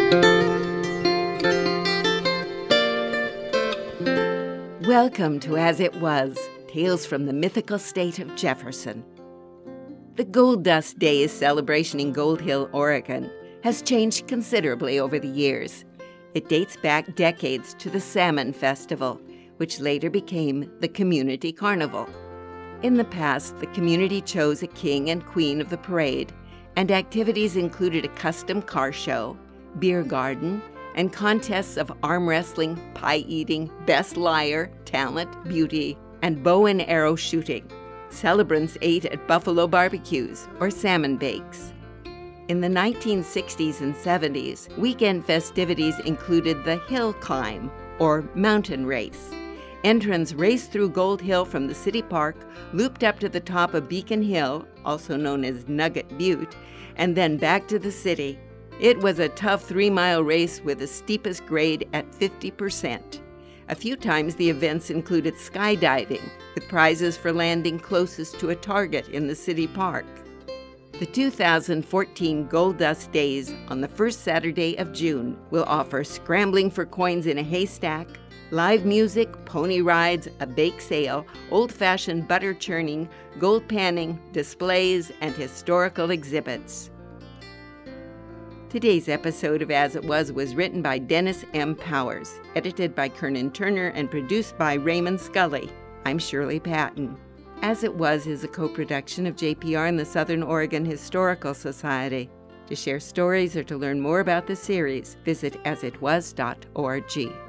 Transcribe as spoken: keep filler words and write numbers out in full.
Welcome to As It Was, Tales from the Mythical State of Jefferson. The Gold Dust Days celebration in Gold Hill, Oregon, has changed considerably over the years. It dates back decades to the Salmon Festival, which later became the Community Carnival. In the past, the community chose a king and queen of the parade, and activities included a custom car show, beer garden, and contests of arm wrestling, pie eating, best liar, talent, beauty, and bow and arrow shooting. Celebrants ate at buffalo barbecues or salmon bakes. In the nineteen sixties and seventies, weekend festivities included the Hill Climb, or mountain race. Entrants raced through Gold Hill from the city park, looped up to the top of Beacon Hill, also known as Nugget Butte, and then back to the city. It was a tough three-mile race with the steepest grade at fifty percent. A few times the events included skydiving, with prizes for landing closest to a target in the city park. The two thousand fourteen Gold Dust Days on the first Saturday of June will offer scrambling for coins in a haystack, live music, pony rides, a bake sale, old-fashioned butter churning, gold panning, displays, and historical exhibits. Today's episode of As It Was was written by Dennis M. Powers, edited by Kernan Turner, and produced by Raymond Scully. I'm Shirley Patton. As It Was is a co-production of J P R and the Southern Oregon Historical Society. To share stories or to learn more about the series, visit as it was dot org.